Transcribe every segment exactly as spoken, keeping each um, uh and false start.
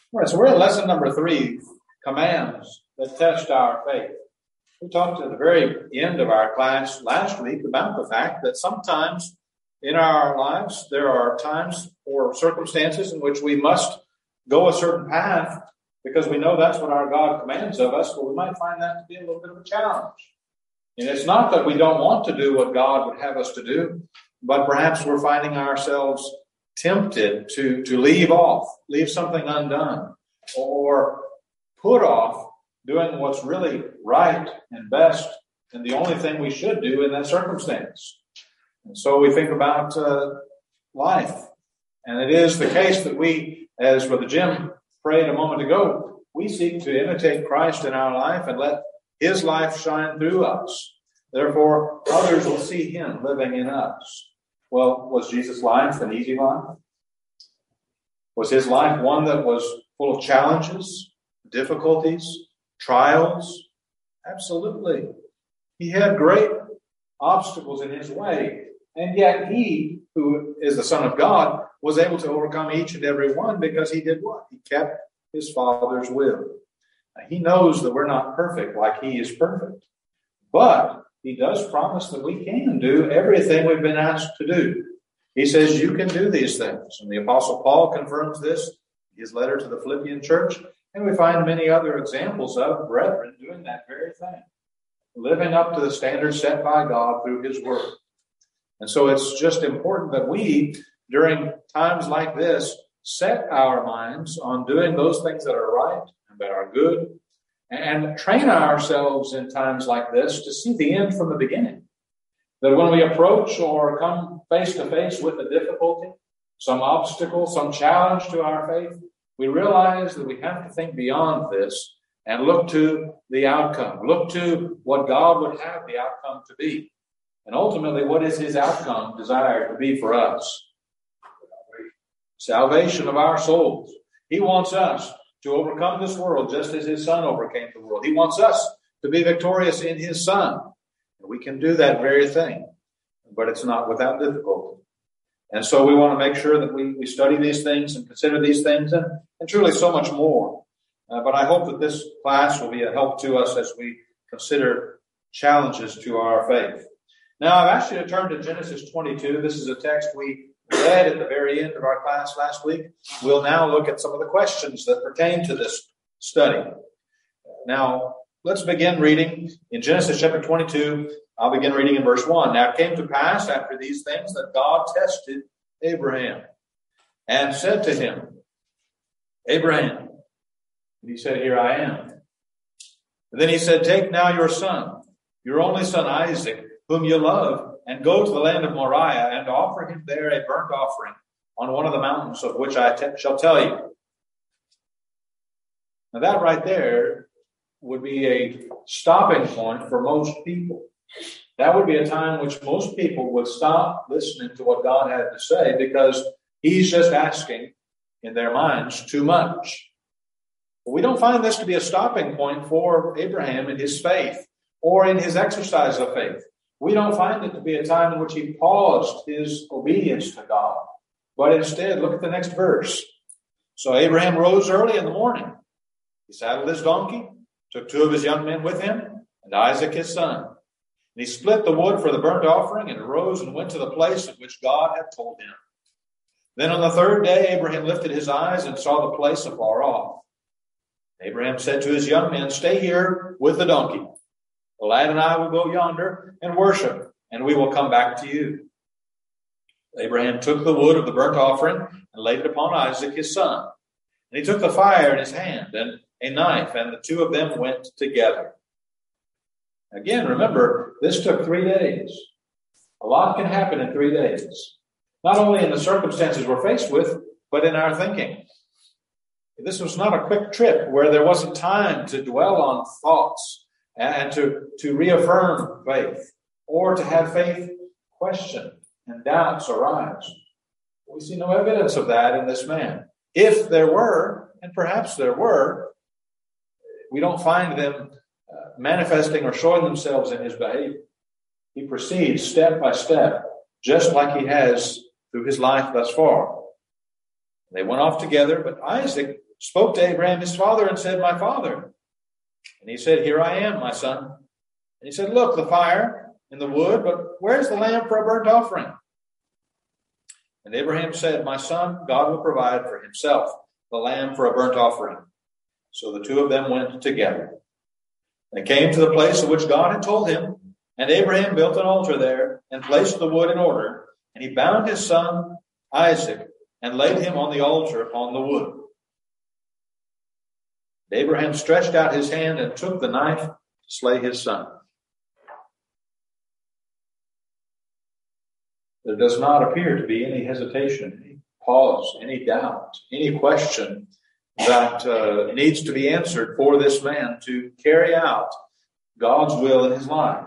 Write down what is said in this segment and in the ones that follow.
All right, so we're in lesson number three, commands that test our faith. We talked at the very end of our class last week about the fact that sometimes in our lives there are times or circumstances in which we must go a certain path because we know that's what our God commands of us, but we might find that to be a little bit of a challenge. And it's not that we don't want to do what God would have us to do, but perhaps we're finding ourselves tempted to, to leave off, leave something undone, or put off doing what's really right and best and the only thing we should do in that circumstance. And so we think about uh, life. And it is the case that we, as Brother Jim prayed a moment ago, we seek to imitate Christ in our life and let his life shine through us. Therefore, others will see him living in us. Well, was Jesus' life an easy life? Was his life one that was full of challenges, difficulties, trials? Absolutely. He had great obstacles in his way. And yet he, who is the Son of God, was able to overcome each and every one because he did what? He kept his Father's will. Now, he knows that we're not perfect like he is perfect. But he does promise that we can do everything we've been asked to do. He says you can do these things. And the Apostle Paul confirms this in his letter to the Philippian church. And we find many other examples of brethren doing that very thing, living up to the standards set by God through his word. And so it's just important that we, during times like this, set our minds on doing those things that are right and that are good, and train ourselves in times like this to see the end from the beginning. That when we approach or come face to face with a difficulty, some obstacle, some challenge to our faith, we realize that we have to think beyond this and look to the outcome. Look to what God would have the outcome to be. And ultimately, what is his outcome desired to be for us? Salvation of our souls. He wants us to overcome this world just as his Son overcame the world. He wants us to be victorious in his Son. We can do that very thing, but it's not without difficulty. And so we want to make sure that we, we study these things and consider these things and, and truly so much more. Uh, but I hope that this class will be a help to us as we consider challenges to our faith. Now, I've asked you to turn to Genesis twenty-two. This is a text we read at the very end of our class last week. We'll now look at some of the questions that pertain to this study. Now, let's begin reading in Genesis chapter twenty-two. I'll begin reading in verse one. Now it came to pass after these things that God tested Abraham and said to him, Abraham. And he said, Here I am. And then he said, Take now your son, your only son Isaac, whom you love, and go to the land of Moriah and offer him there a burnt offering on one of the mountains of which I te- shall tell you. Now that right there would be a stopping point for most people. That would be a time in which most people would stop listening to what God had to say because he's just asking in their minds too much. But we don't find this to be a stopping point for Abraham in his faith or in his exercise of faith. We don't find it to be a time in which he paused his obedience to God. But instead, look at the next verse. So Abraham rose early in the morning. He saddled his donkey, took two of his young men with him, and Isaac his son. And he split the wood for the burnt offering and arose and went to the place of which God had told him. Then on the third day, Abraham lifted his eyes and saw the place afar off. Abraham said to his young men, Stay here with the donkey. The lad and I will go yonder and worship, and we will come back to you. Abraham took the wood of the burnt offering and laid it upon Isaac his son. And he took the fire in his hand and a knife, and the two of them went together. Again, remember, this took three days. A lot can happen in three days. Not only in the circumstances we're faced with, but in our thinking. This was not a quick trip where there wasn't time to dwell on thoughts and to, to reaffirm faith or to have faith questioned and doubts arise. We see no evidence of that in this man. If there were, and perhaps there were, we don't find them uh, manifesting or showing themselves in his behavior. He proceeds step by step, just like he has through his life thus far. They went off together, but Isaac spoke to Abraham, his father, and said, "My father." And he said, "Here I am, my son." And he said, "Look, the fire and the wood, but where's the lamb for a burnt offering?" And Abraham said, "My son, God will provide for himself the lamb for a burnt offering." So the two of them went together. They came to the place of which God had told him, and Abraham built an altar there and placed the wood in order, and he bound his son Isaac and laid him on the altar upon the wood. And Abraham stretched out his hand and took the knife to slay his son. There does not appear to be any hesitation, any pause, any doubt, any question that uh, needs to be answered for this man to carry out God's will in his life.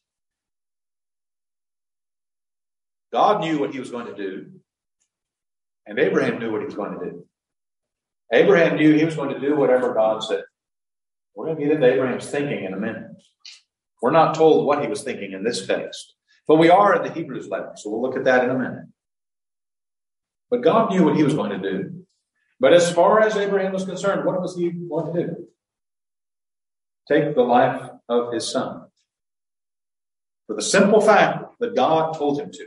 God knew what he was going to do, and Abraham knew what he was going to do. Abraham knew he was going to do whatever God said. We're going to get into Abraham's thinking in a minute. We're not told what he was thinking in this text, but we are in the Hebrews letter, so we'll look at that in a minute. But God knew what he was going to do. But as far as Abraham was concerned, what was he going to do? Take the life of his son. For the simple fact that God told him to.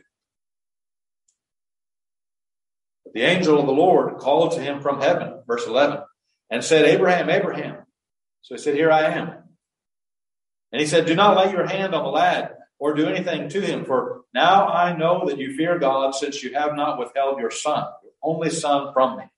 But the angel of the Lord called to him from heaven, verse eleven, and said, "Abraham, Abraham." So he said, "Here I am." And he said, "Do not lay your hand on the lad or do anything to him, for now I know that you fear God, since you have not withheld your son, your only son, from me."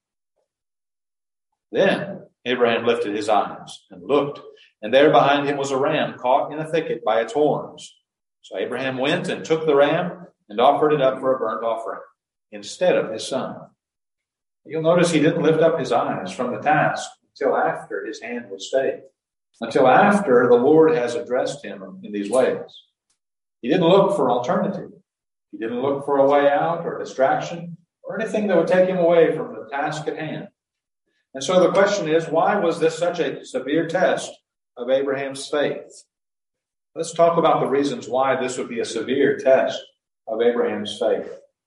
Then Abraham lifted his eyes and looked, and there behind him was a ram caught in a thicket by its horns. So Abraham went and took the ram and offered it up for a burnt offering instead of his son. You'll notice he didn't lift up his eyes from the task until after his hand was stayed, until after the Lord has addressed him in these ways. He didn't look for alternative. He didn't look for a way out or distraction or anything that would take him away from the task at hand. And so the question is, why was this such a severe test of Abraham's faith? Let's talk about the reasons why this would be a severe test of Abraham's faith.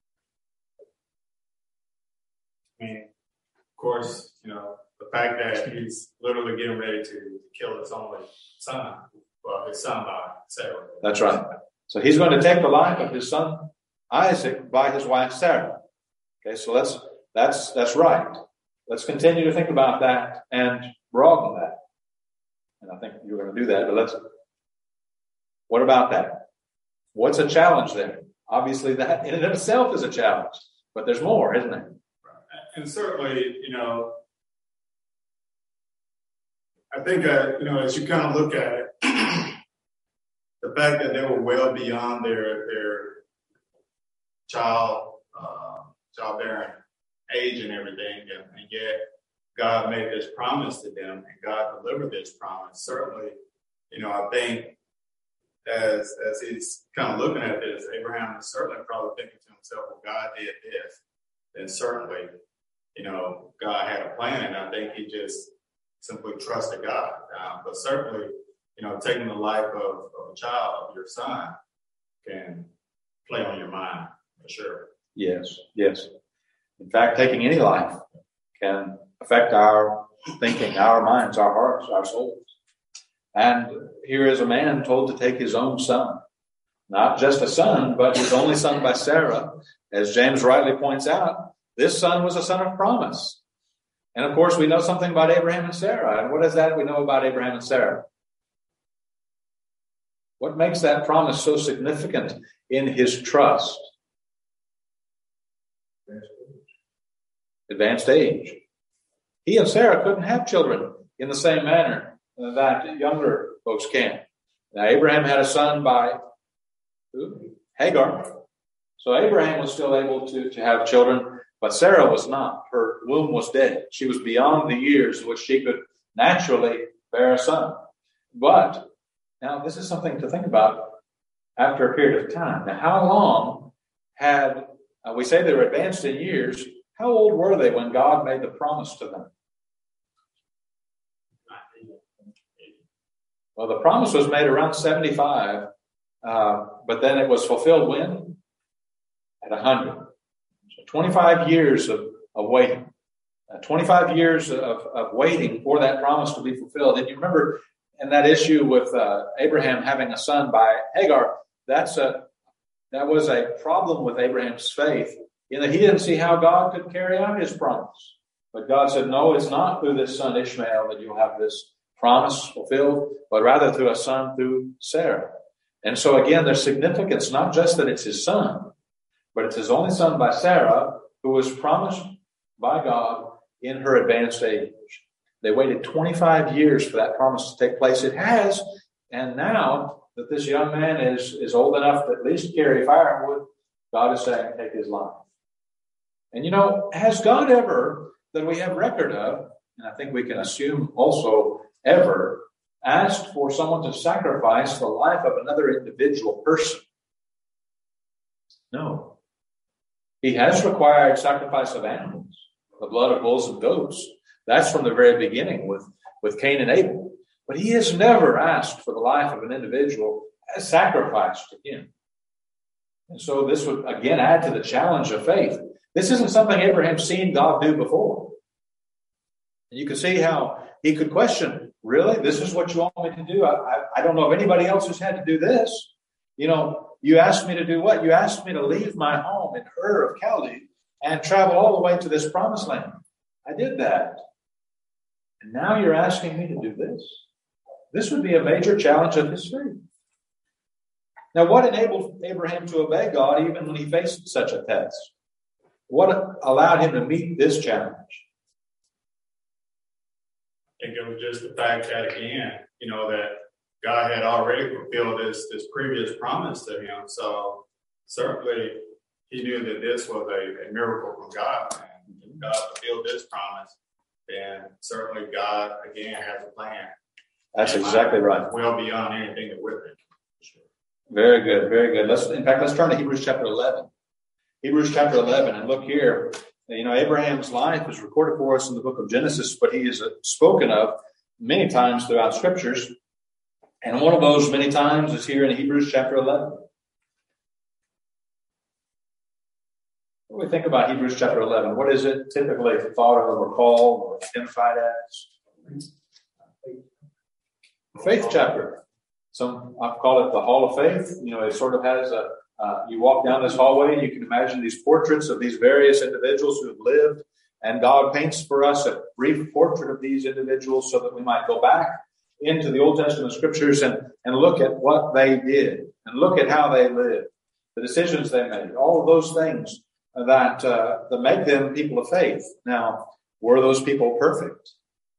I mean, of course, you know, the fact that he's literally getting ready to kill his only son, well, his son by Sarah. That's right. So he's going to take the life of his son Isaac by his wife Sarah. Okay, so let's that's that's right. Let's continue to think about that and broaden that. And I think you're going to do that, but let's, what about that? What's a challenge there? Obviously that in and of itself is a challenge, but there's more, isn't there? And certainly, you know, I think, uh, you know, as you kind of look at it, the fact that they were well beyond their, their child, uh, childbearing age and everything, and, and yet God made this promise to them, and God delivered this promise. Certainly, you know, I think as as he's kind of looking at this, Abraham is certainly probably thinking to himself, well, God did this, then certainly, you know, God had a plan, and I think he just simply trusted God. Um, but certainly, you know, taking the life of, of a child, of your son, can play on your mind, for sure. Yes, yes. In fact, taking any life can affect our thinking, our minds, our hearts, our souls. And here is a man told to take his own son. Not just a son, but his only son by Sarah. As James rightly points out, this son was a son of promise. And of course, we know something about Abraham and Sarah. And what is that we know about Abraham and Sarah? What makes that promise so significant in his trust? Advanced age. He and Sarah couldn't have children in the same manner that younger folks can. Now, Abraham had a son by who? Hagar. So Abraham was still able to, to have children, but Sarah was not. Her womb was dead. She was beyond the years in which she could naturally bear a son. But now this is something to think about after a period of time. Now, how long had, uh, we say they were advanced in years, how old were they when God made the promise to them? Well, the promise was made around seventy-five, uh, but then it was fulfilled when? At one hundred. So twenty-five years of, of waiting. twenty-five years of, of waiting for that promise to be fulfilled. And you remember in that issue with uh, Abraham having a son by Hagar, that's a that was a problem with Abraham's faith, in that he didn't see how God could carry out his promise. But God said, no, it's not through this son Ishmael that you'll have this promise fulfilled, but rather through a son through Sarah. And so again, there's significance, not just that it's his son, but it's his only son by Sarah, who was promised by God in her advanced age. They waited twenty-five years for that promise to take place. It has. And now that this young man is, is old enough to at least carry firewood, God is saying, take his life. And you know, has God ever, that we have record of, and I think we can assume also ever, asked for someone to sacrifice the life of another individual person? No. He has required sacrifice of animals, the blood of bulls and goats. That's from the very beginning with, with Cain and Abel. But he has never asked for the life of an individual as sacrifice to him. And so this would, again, add to the challenge of faith. This isn't something Abraham's seen God do before. And you can see how he could question, really? This is what you want me to do? I, I, I don't know if anybody else has had to do this. You know, you asked me to do what? You asked me to leave my home in Ur of Chaldee and travel all the way to this promised land. I did that. And now you're asking me to do this? This would be a major challenge of his faith. Now, what enabled Abraham to obey God even when he faced such a test? What allowed him to meet this challenge? I think it was just the fact that, again, you know, that God had already fulfilled this, this previous promise to him. So certainly he knew that this was a, a miracle from God. And if God fulfilled this promise, then certainly God, again, has a plan. That's exactly right. Well beyond anything that we're thinking. Very good, very good. Let's, in fact, let's turn to Hebrews chapter eleven. Hebrews chapter eleven, and look here. You know, Abraham's life is recorded for us in the book of Genesis, but he is spoken of many times throughout scriptures. And one of those many times is here in Hebrews chapter eleven. What do we think about Hebrews chapter eleven? What is it typically thought of or called or identified as? Faith chapter. Some I've called it the Hall of Faith. You know, it sort of has a, uh, you walk down this hallway and you can imagine these portraits of these various individuals who have lived. And God paints for us a brief portrait of these individuals so that we might go back into the Old Testament scriptures and, and look at what they did and look at how they lived, the decisions they made, all of those things that, uh, that make them people of faith. Now, were those people perfect?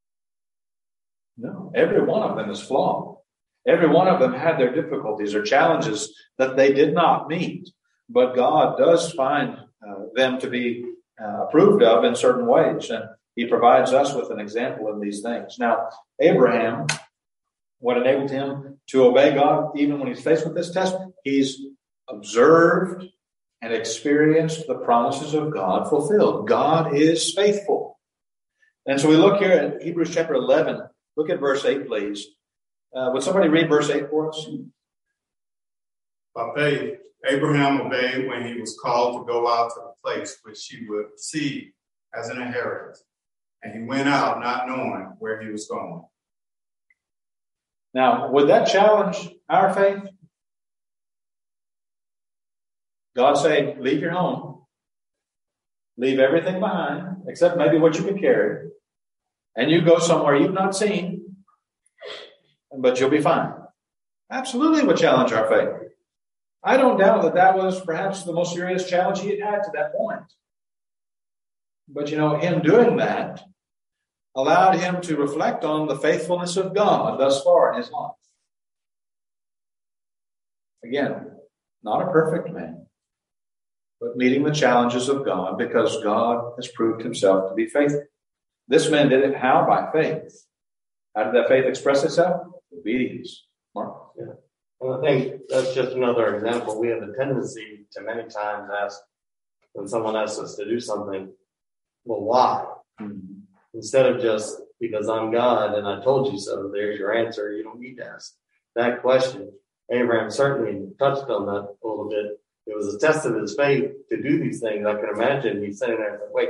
No, every one of them is flawed. Every one of them had their difficulties or challenges that they did not meet. But God does find uh, them to be uh, approved of in certain ways. And he provides us with an example in these things. Now, Abraham, what enabled him to obey God even when he's faced with this test? He's observed and experienced the promises of God fulfilled. God is faithful. And so we look here at Hebrews chapter eleven. Look at verse eight, please. Uh, would somebody read verse eight for us? By faith, Abraham obeyed when he was called to go out to the place which he would receive as an inheritance. And he went out not knowing where he was going. Now, would that challenge our faith? God saying, leave your home. Leave everything behind, except maybe what you can carry. And you go somewhere you've not seen, but you'll be fine. Absolutely would challenge our faith. I don't doubt that that was perhaps the most serious challenge he had had to that point. But, you know, him doing that allowed him to reflect on the faithfulness of God thus far in his life. Again, not a perfect man, but meeting the challenges of God because God has proved himself to be faithful. This man did it how? By faith. How did that faith express itself? Obedience. Mark? Yeah. And I think that's just another example. We have a tendency to many times ask, when someone asks us to do something, well, why? Mm-hmm. Instead of just, because I'm God and I told you so, there's your answer. You don't need to ask that question. Abraham certainly touched on that a little bit. It was a test of his faith to do these things. I can imagine he's sitting there and like, wait,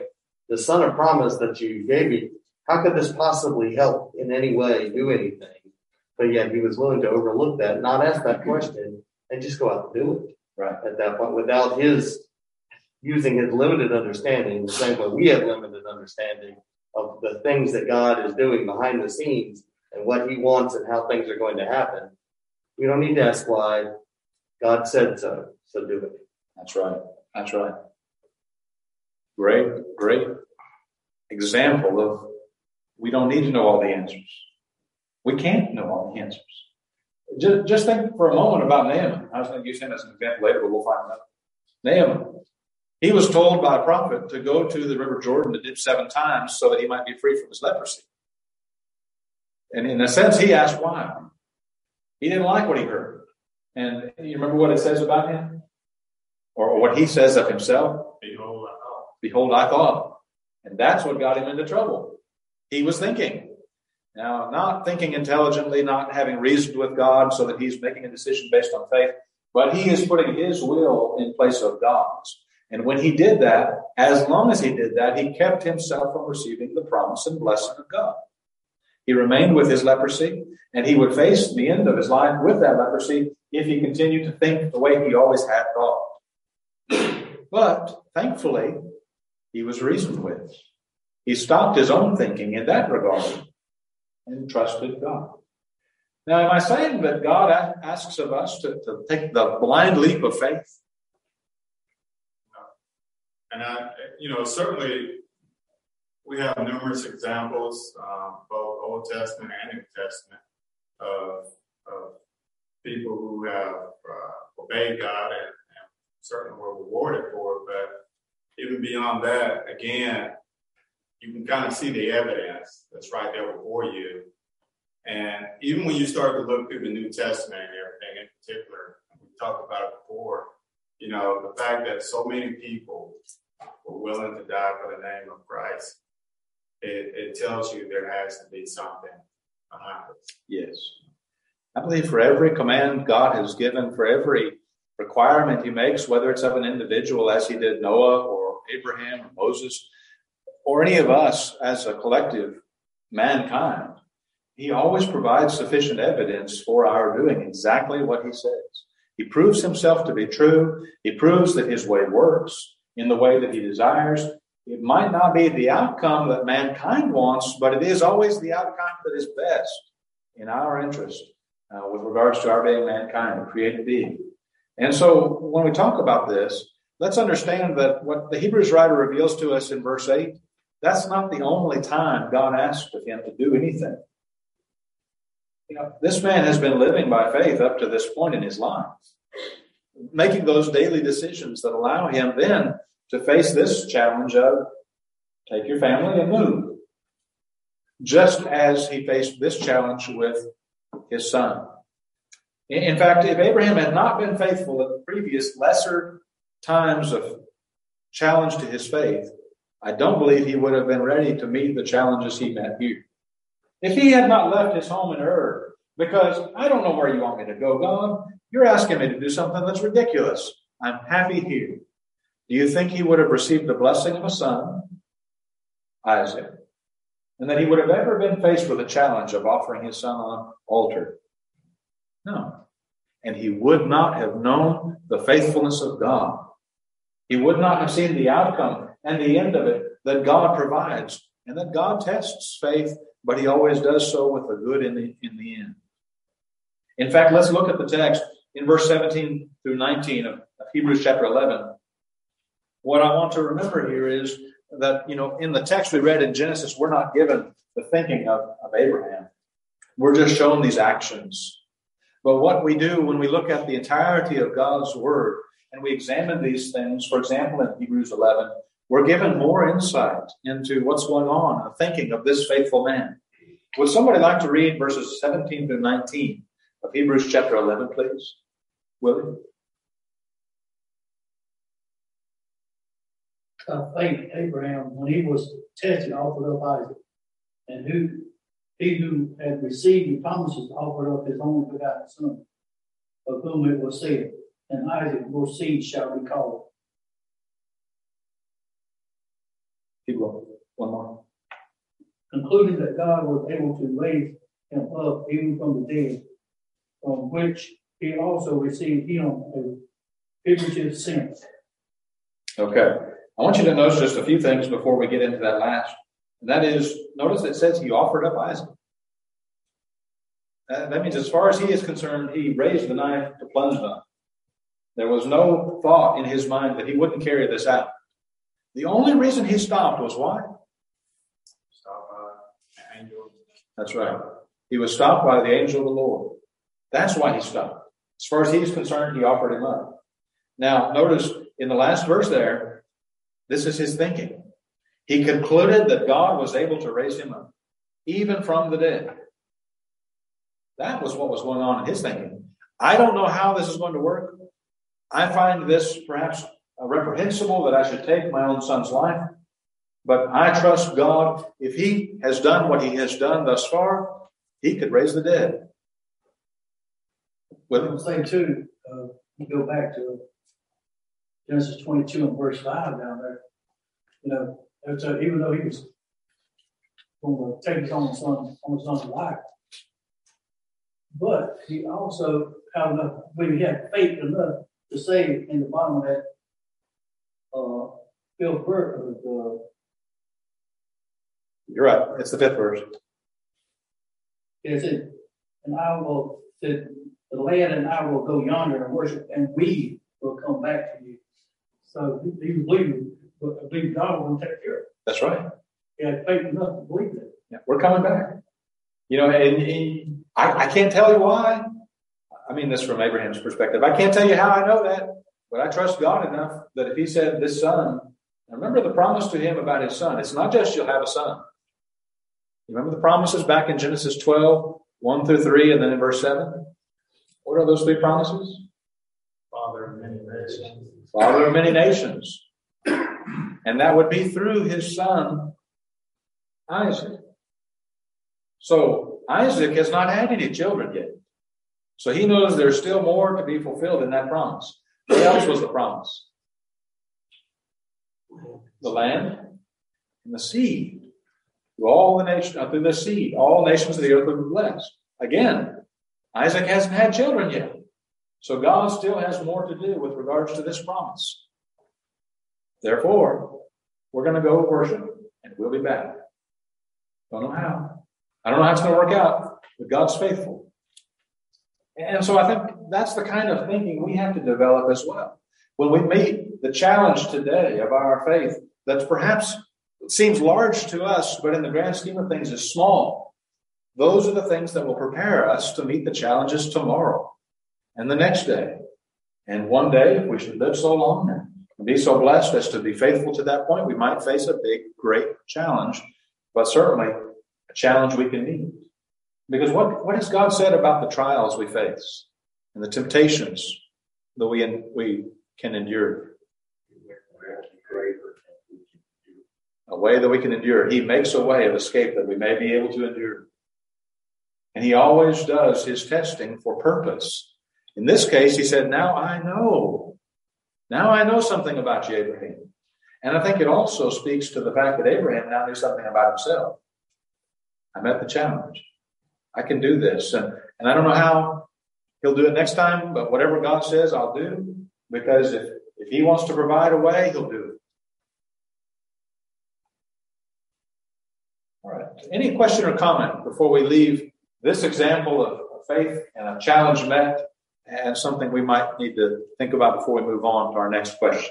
the son of promise that you gave me, how could this possibly help in any way, do anything? But yet he was willing to overlook that, not ask that question, and just go out and do it. Right. At that point, without his using his limited understanding, the same way we have limited understanding of the things that God is doing behind the scenes and what he wants and how things are going to happen. We don't need to ask why. God said so, so do it. That's right. That's right. Great, great example of we don't need to know all the answers. We can't know all the answers. Just, just think for a moment about Naaman. I was going to use him as an example later, but we'll find out. Naaman, he was told by a prophet to go to the River Jordan to dip seven times so that he might be free from his leprosy. And in a sense, he asked why. He didn't like what he heard. And you remember what it says about him? Or what he says of himself? Behold, I thought. Behold, I thought. And that's what got him into trouble. He was thinking. Now, not thinking intelligently, not having reasoned with God so that he's making a decision based on faith, but he is putting his will in place of God's. And when he did that, as long as he did that, he kept himself from receiving the promise and blessing of God. He remained with his leprosy, and he would face the end of his life with that leprosy if he continued to think the way he always had thought. But thankfully, he was reasoned with. He stopped his own thinking in that regard and trusted God. Now, am I saying that God asks of us to, to take the blind leap of faith? And I, you know, certainly we have numerous examples, um, both Old Testament and New Testament, of, of people who have uh, obeyed God and, and certainly were rewarded for it. But even beyond that, again, you can kind of see the evidence that's right there before you. And even when you start to look through the New Testament and everything in particular, we talked about it before, you know, the fact that so many people were willing to die for the name of Christ, it, it tells you there has to be something behind it. Yes. I believe for every command God has given, for every requirement he makes, whether it's of an individual as he did Noah or Abraham or Moses, or any of us as a collective mankind, he always provides sufficient evidence for our doing exactly what he says. He proves himself to be true. He proves that his way works in the way that he desires. It might not be the outcome that mankind wants, but it is always the outcome that is best in our interest uh, with regards to our being mankind, a created being. And so when we talk about this, let's understand that what the Hebrews writer reveals to us in verse eight, that's not the only time God asked of him to do anything. You know, this man has been living by faith up to this point in his life, making those daily decisions that allow him then to face this challenge of take your family and move, just as he faced this challenge with his son. In fact, if Abraham had not been faithful in the previous lesser times of challenge to his faith, I don't believe he would have been ready to meet the challenges he met here. If he had not left his home in Ur, because I don't know where you want me to go, God, you're asking me to do something that's ridiculous. I'm happy here. Do you think he would have received the blessing of a son, Isaac, and that he would have ever been faced with a challenge of offering his son on altar? No. And he would not have known the faithfulness of God. He would not have seen the outcome and the end of it that God provides, and that God tests faith, but he always does so with the good in the, in the end. In fact, let's look at the text in verse seventeen through nineteen of, of Hebrews chapter eleven. What I want to remember here is that, you know, in the text we read in Genesis, we're not given the thinking of, of Abraham. We're just shown these actions. But what we do when we look at the entirety of God's word and we examine these things, for example, in Hebrews eleven, we're given more insight into what's going on, the thinking of this faithful man. Would somebody like to read verses seventeen through nineteen of Hebrews chapter eleven, please? Willie? I think Abraham, when he was tested, offered up Isaac, and who he who had received the promises offered up his only begotten son, of whom it was said, and Isaac your seed shall be called. Keep going. One more. Concluding that God was able to raise him up even from the dead, from which he also received him a figurative sense. Okay. I want you to notice just a few things before we get into that last. And that is, notice it says he offered up Isaac. Uh, that means as far as he is concerned, he raised the knife to plunge them. There was no thought in his mind that he wouldn't carry this out. The only reason he stopped was why? Stop by an angel. That's right. He was stopped by the angel of the Lord. That's why he stopped. As far as he is concerned, he offered him up. Now, notice in the last verse there, this is his thinking. He concluded that God was able to raise him up, even from the dead. That was what was going on in his thinking. I don't know how this is going to work. I find this perhaps reprehensible that I should take my own son's life. But I trust God. If he has done what he has done thus far, he could raise the dead. Well, I would say too, uh, you go back to Genesis twenty-two and verse five down there. You know, so even though he was going to take his own son, on his son's life, but he also had enough, when he had faith enough to say in the bottom of that uh, fifth verse of the. You're right. It's the fifth verse. It said, and I will, said, the lad and I will go yonder and worship, and we will come back to you. So he, he was believing, but believe God will take care of it. That's right. He had faith enough to believe that. Yeah, we're coming back. You know, and, and I, I can't tell you why. I mean this from Abraham's perspective. I can't tell you how I know that, but I trust God enough that if he said this son, remember the promise to him about his son. It's not just you'll have a son. You remember the promises back in Genesis twelve, one through three, and then in verse seven? What are those three promises? Father of many nations. Father of many nations. And that would be through his son, Isaac. So Isaac has not had any children yet. So he knows there's still more to be fulfilled in that promise. What else was the promise? The land and the seed. Through all the nation, uh, through the seed, all nations of the earth will be blessed. Again, Isaac hasn't had children yet. So God still has more to do with regards to this promise. Therefore, we're going to go worship and we'll be back. Don't know how. I don't know how it's going to work out, but God's faithful. And so I think that's the kind of thinking we have to develop as well. When we meet the challenge today of our faith, that's perhaps seems large to us, but in the grand scheme of things is small. Those are the things that will prepare us to meet the challenges tomorrow and the next day. And one day, if we should live so long and be so blessed as to be faithful to that point, we might face a big, great challenge, but certainly a challenge we can meet. Because what, what has God said about the trials we face and the temptations that we, we can endure? A way that we can endure. He makes a way of escape that we may be able to endure. And he always does his testing for purpose. In this case, he said, now I know. Now I know something about you, Abraham. And I think it also speaks to the fact that Abraham now knew something about himself. I met the challenge. I can do this. And, and I don't know how he'll do it next time, but whatever God says, I'll do. Because if, if he wants to provide a way, he'll do it. All right. Any question or comment before we leave this example of faith and a challenge met and something we might need to think about before we move on to our next question?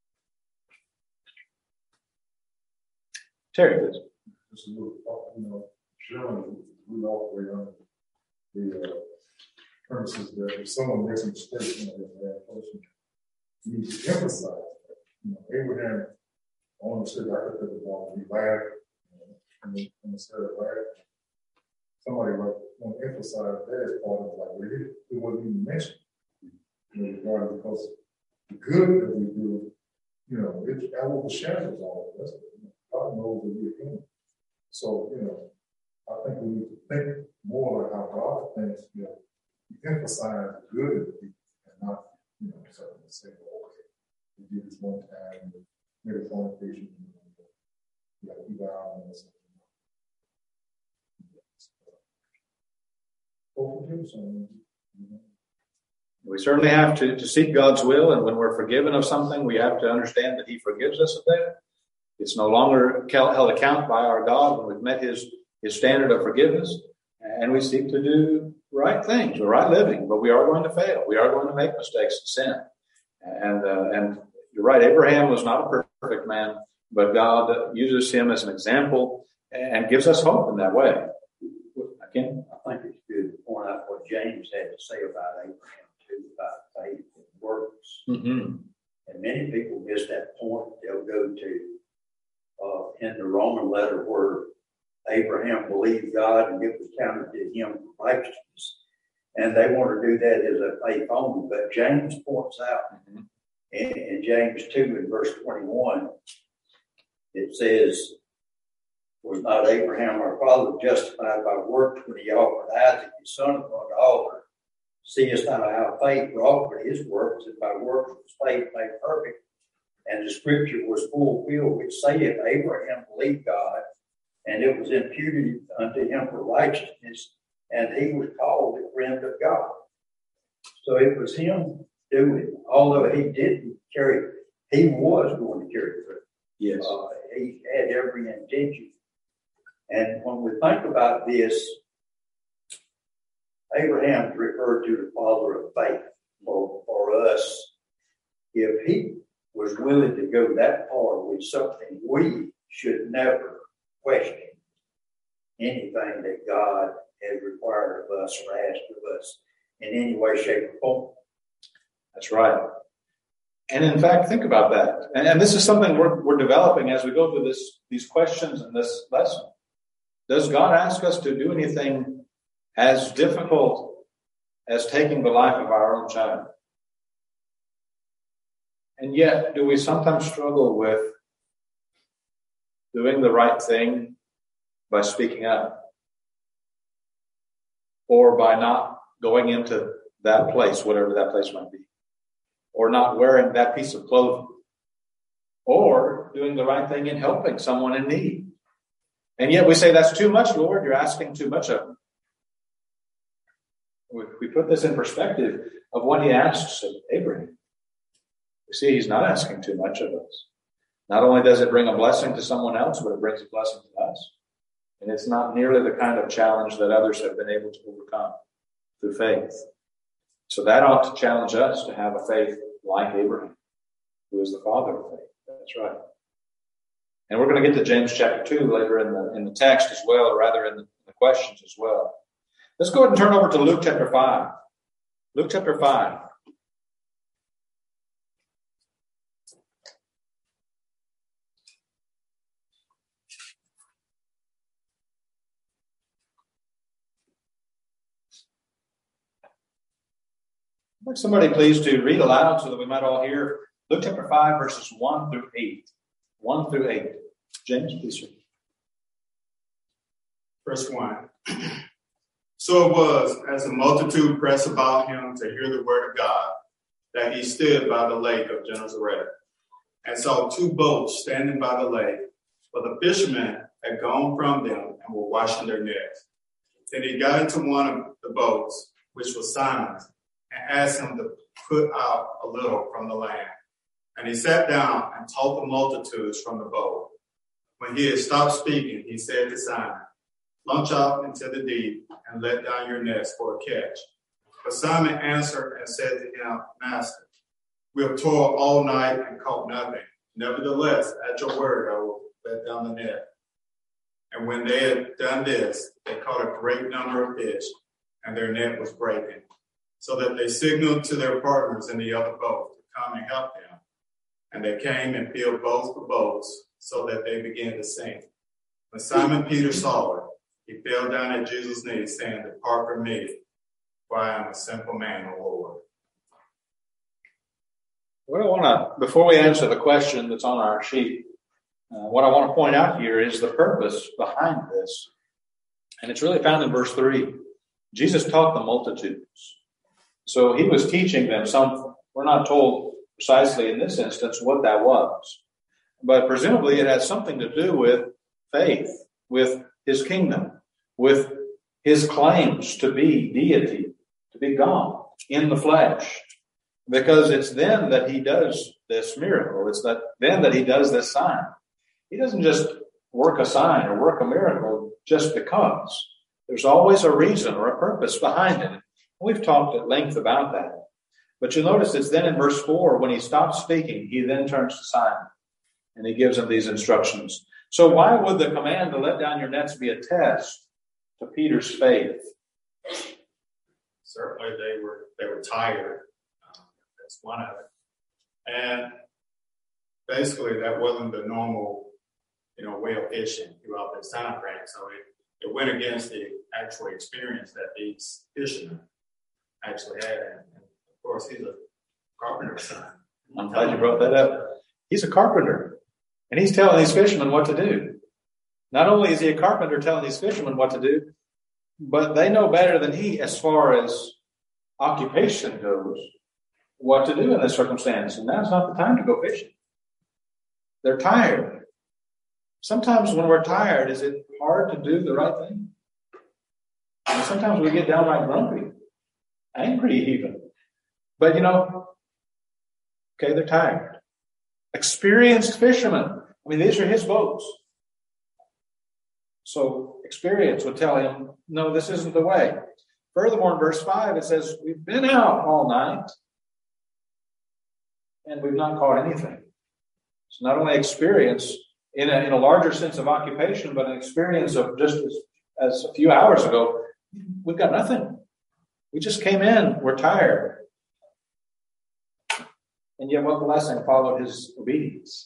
Terry, please. Just a little, you know, surely we operate on the uh, premises that if someone makes a mistake, you know, that person needs to emphasize that. You know, Abraham, I want to say I could the ball be bad. Instead of that, somebody might want to emphasize that as part of like it, it wasn't even mentioned. You know, regarding because the good that we do, you know, it overshadows all of us. God knows that we're human. So, you know, I think we need to think more like how God thinks, you know, emphasize the good of people and not, you know, something to say, oh, okay, we did this one time, we made a fornication. You gotta keep an eye on this. Or forgive someone. We certainly have to, to seek God's will, and when we're forgiven of something, we have to understand that He forgives us of that. It's no longer held account by our God when we've met His, His standard of forgiveness, and we seek to do right things, or right living, but we are going to fail. We are going to make mistakes and sin. And, uh, and you're right, Abraham was not a perfect man, but God uses him as an example and gives us hope in that way. Again, I think it's good to point out what James had to say about Abraham too, about faith and works. Mm-hmm. And many people miss that point. They'll go to uh, in the Roman letter where Abraham believed God and it was counted to him for righteousness. And they want to do that as a faith only. But James points out mm-hmm. in, in James two in verse twenty-one, it says, was not Abraham our father justified by works when he offered Isaac his son upon the altar? Seest thou how faith offered his works, and by works was faith made perfect? And the scripture was fulfilled, which saith, Abraham believed God, and it was imputed unto him for righteousness, and he was called a friend of God. So it was him doing, although he didn't carry, he was going to carry through. Yes. Uh, he had every intention. And when we think about this, Abraham is referred to the father of faith for, for us. If he was willing to go that far with something, we should never question anything that God has required of us or asked of us in any way, shape, or form. That's right. And in fact, think about that. And, and this is something we're, we're developing as we go through this, these questions in this lesson. Does God ask us to do anything as difficult as taking the life of our own child? And yet, do we sometimes struggle with doing the right thing by speaking up? Or by not going into that place, whatever that place might be? Or not wearing that piece of clothing? Or doing the right thing in helping someone in need? And yet we say, that's too much, Lord. You're asking too much of me. We put this in perspective of what he asks of Abraham. We see he's not asking too much of us. Not only does it bring a blessing to someone else, but it brings a blessing to us. And it's not nearly the kind of challenge that others have been able to overcome through faith. So that ought to challenge us to have a faith like Abraham, who is the father of faith. That's right. And we're going to get to James chapter two later in the in the text as well, or rather in the, the questions as well. Let's go ahead and turn over to Luke chapter five. Luke chapter five. I'd like somebody please to read aloud so that we might all hear Luke chapter five, verses one through eight. one through eight. James, please read. Verse one. So it was, as the multitude pressed about him to hear the word of God, that he stood by the lake of Gennesaret, and saw two boats standing by the lake, for the fishermen had gone from them and were washing their nets. Then he got into one of the boats, which was Simon's, and asked him to put out a little from the land. And he sat down and taught the multitudes from the boat. When he had stopped speaking, he said to Simon, launch out into the deep and let down your nets for a catch. But Simon answered and said to him, Master, we have toiled all night and caught nothing. Nevertheless, at your word, I will let down the net. And when they had done this, they caught a great number of fish, and their net was breaking, so that they signaled to their partners in the other boat to come and help them. And they came and filled both the boats, so that they began to sink. When Simon Peter saw it, he fell down at Jesus' knees, saying, Depart from me, for I am a sinful man, O Lord. What I want to, before we answer the question that's on our sheet, uh, what I want to point out here is the purpose behind this. And it's really found in verse three. Jesus taught the multitudes. So he was teaching them something. We're not told precisely in this instance what that was. But presumably it has something to do with faith, with his kingdom, with his claims to be deity, to be God in the flesh. Because it's then that he does this miracle. It's that then that he does this sign. He doesn't just work a sign or work a miracle just because. There's always a reason or a purpose behind it. We've talked at length about that. But you'll notice it's then in verse four, when he stops speaking, he then turns to Simon and he gives him these instructions. So why would the command to let down your nets be a test to Peter's faith? Certainly they were they were tired. Um, that's one of it. And basically that wasn't the normal, you know, way of fishing throughout this time frame. So it, it went against the actual experience that these fishermen actually had. And, and of course, he's a carpenter's son. I'm glad you brought that up. He's a carpenter, and he's telling these fishermen what to do. Not only is he a carpenter telling these fishermen what to do, but they know better than he as far as occupation goes, what to do in this circumstance. And now's not the time to go fishing. They're tired. Sometimes when we're tired, is it hard to do the right thing? And sometimes we get downright grumpy, angry even. But you know, okay, they're tired. Experienced fishermen. I mean, these are his boats. So experience would tell him, no, this isn't the way. Furthermore, in verse five, it says, we've been out all night and we've not caught anything. It's not only experience in a, in a larger sense of occupation, but an experience of just as, as a few hours ago, we've got nothing. We just came in. We're tired. And yet what blessing followed his obedience?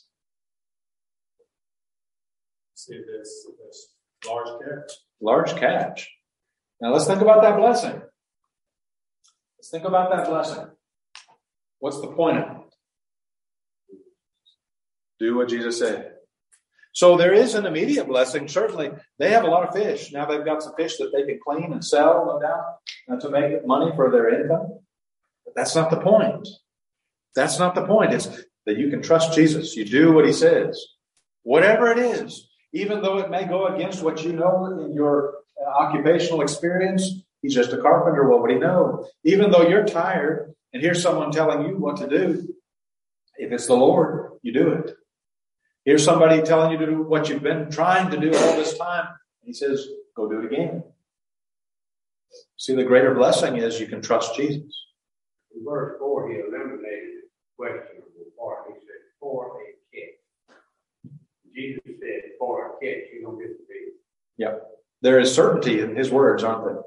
See this, this large catch. Large catch. Now let's think about that blessing. Let's think about that blessing. What's the point of it? Do what Jesus said. So there is an immediate blessing. Certainly, they have a lot of fish. Now they've got some fish that they can clean and sell, no doubt, uh, to make money for their income. But that's not the point. That's not the point. It's that you can trust Jesus. You do what he says. Whatever it is, even though it may go against what you know in your uh, occupational experience, he's just a carpenter. What would he know? Even though you're tired and here's someone telling you what to do, if it's the Lord, you do it. Here's somebody telling you to do what you've been trying to do all this time. He says, go do it again. See, the greater blessing is you can trust Jesus. In verse four, he eliminated the questionable part. He said, for a catch. Jesus said, for a catch, you don't get to be. Yep. There is certainty in his words, aren't there?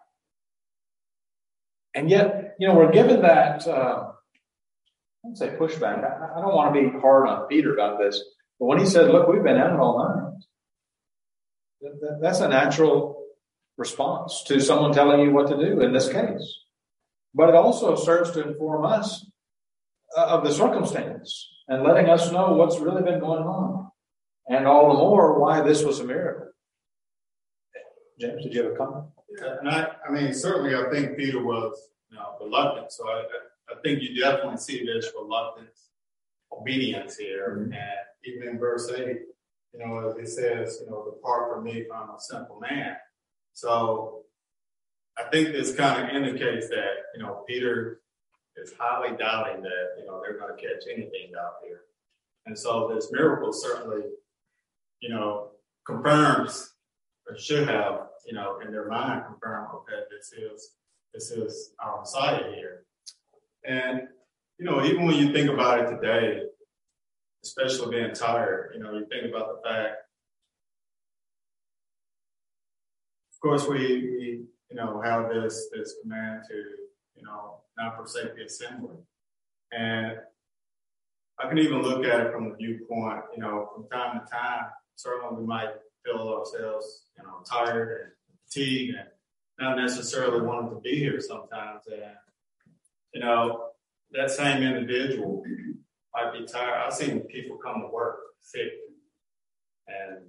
And yet, you know, we're given that, uh, I won't say pushback. I, I don't want to be hard on Peter about this. But when he said, look, we've been out all night, that, that, that's a natural response to someone telling you what to do in this case. But it also serves to inform us uh, of the circumstance and letting us know what's really been going on. And all the more why this was a miracle. James, did you have a comment? Yeah, and I, I mean, certainly I think Peter was, you know, reluctant. So I, I think you definitely see this reluctance, obedience here. Mm-hmm. And even in verse eight, you know, it says, you know, depart from me, for I'm a simple man. So I think this kind of indicates that, you know, Peter is highly doubting that, you know, they're going to catch anything out here. And so this miracle certainly, you know, confirms or should have, you know, in their mind confirm, okay, this is, this is our Messiah here. And, you know, even when you think about it today, especially being tired, you know, you think about the fact, of course, we, we you know, have this, this command to, you know, not forsake the assembly. And I can even look at it from the viewpoint, you know, from time to time, certainly we might feel ourselves, you know, tired and fatigued and not necessarily wanting to be here sometimes. And, you know, that same individual might be tired. I've seen people come to work sick, and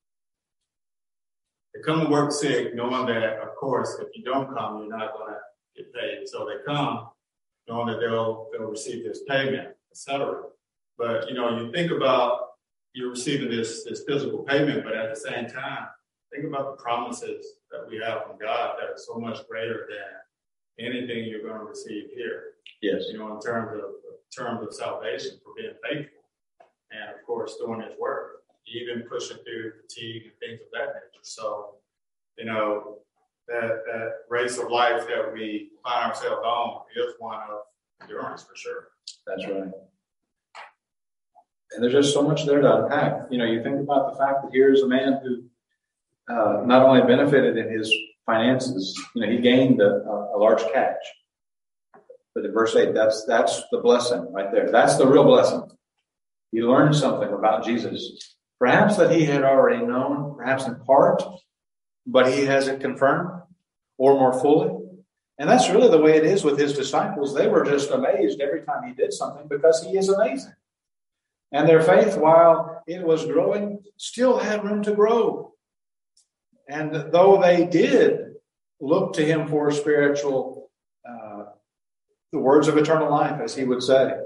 they come to work sick knowing that, of course, if you don't come, you're not going to get paid. So they come knowing that they'll, they'll receive this payment, et cetera. But, you know, you think about you're receiving this, this physical payment, but at the same time, think about the promises that we have from God that are so much greater than anything you're going to receive here. Yes. You know, in terms of in terms of salvation for being faithful, and of course doing His work, even pushing through fatigue and things of that nature. So, you know, that that race of life that we find ourselves on is one of endurance for sure. That's right. And there's just so much there to unpack. You know, you think about the fact that here's a man who uh, not only benefited in his finances, you know, he gained a, a large catch. But in verse eight, that's that's the blessing right there. That's the real blessing. You learn something about Jesus. Perhaps that he had already known, perhaps in part, but he hasn't confirmed or more fully. And that's really the way it is with his disciples. They were just amazed every time he did something because he is amazing. And their faith, while it was growing, still had room to grow. And though they did look to him for spiritual, uh, the words of eternal life, as he would say,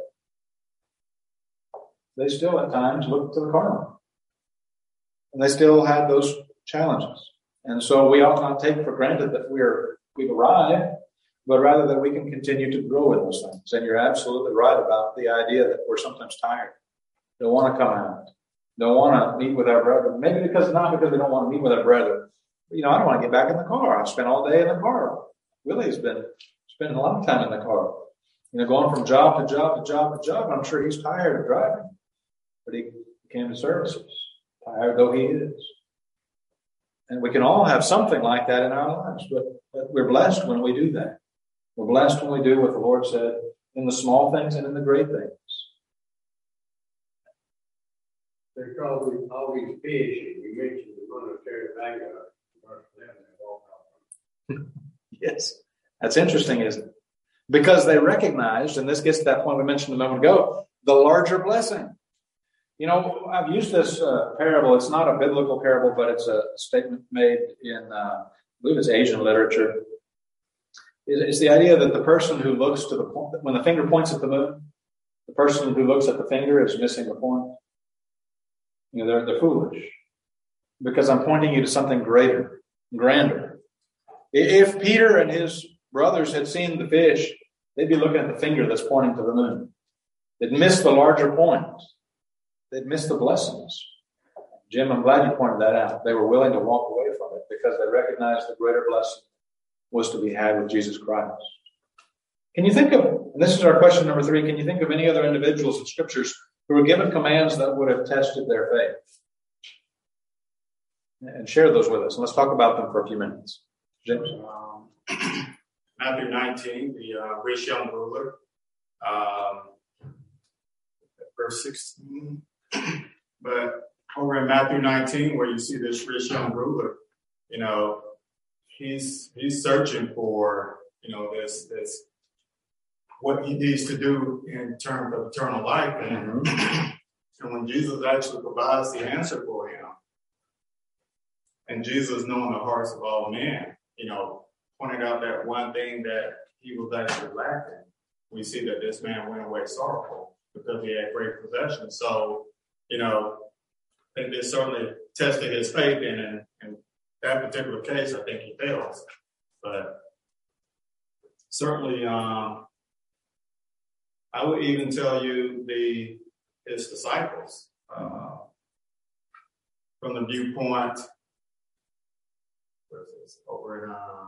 they still at times looked to the carnal. And they still had those challenges. And so we ought not take for granted that we're, we've arrived, but rather that we can continue to grow in those things. And you're absolutely right about the idea that we're sometimes tired. Don't want to come out. Don't want to meet with our brethren. Maybe because not because they don't want to meet with our brethren. You know, I don't want to get back in the car. I've spent all day in the car. Willie's been spending a lot of time in the car. You know, going from job to job to job to job. I'm sure he's tired of driving. But he came to services, tired though he is. And we can all have something like that in our lives. But, but we're blessed when we do that. We're blessed when we do what the Lord said in the small things and in the great things. They call these, all these fish, and you mentioned the monetary value of them. Yes, that's interesting, isn't it? Because they recognized, and this gets to that point we mentioned a moment ago, the larger blessing. You know, I've used this uh, parable. It's not a biblical parable, but it's a statement made in, uh, I believe it's Asian literature. It's the idea that the person who looks to the point, when the finger points at the moon, the person who looks at the finger is missing the point. You know, they're, they're foolish because I'm pointing you to something greater, grander. If Peter and his brothers had seen the fish, they'd be looking at the finger that's pointing to the moon. They'd miss the larger point. They'd miss the blessings. Jim, I'm glad you pointed that out. They were willing to walk away from it because they recognized the greater blessing was to be had with Jesus Christ. Can you think of, and this is our question number three, can you think of any other individuals in scriptures who were given commands that would have tested their faith? And share those with us. And let's talk about them for a few minutes. James? Um, Matthew nineteen, the uh, rich young ruler. Um, verse sixteen. But over in Matthew nineteen, where you see this rich young ruler, you know, he's he's searching for, you know, this this what he needs to do in terms of eternal life. And, mm-hmm. and when Jesus actually provides the answer for him, and Jesus knowing the hearts of all men, you know, pointed out that one thing that he was actually lacking, we see that this man went away sorrowful because he had great possessions. So, you know, I think this certainly tested his faith, and in, in that particular case, I think he fails. But certainly, um, I would even tell you the his disciples uh, from the viewpoint. Where is this? Over in uh,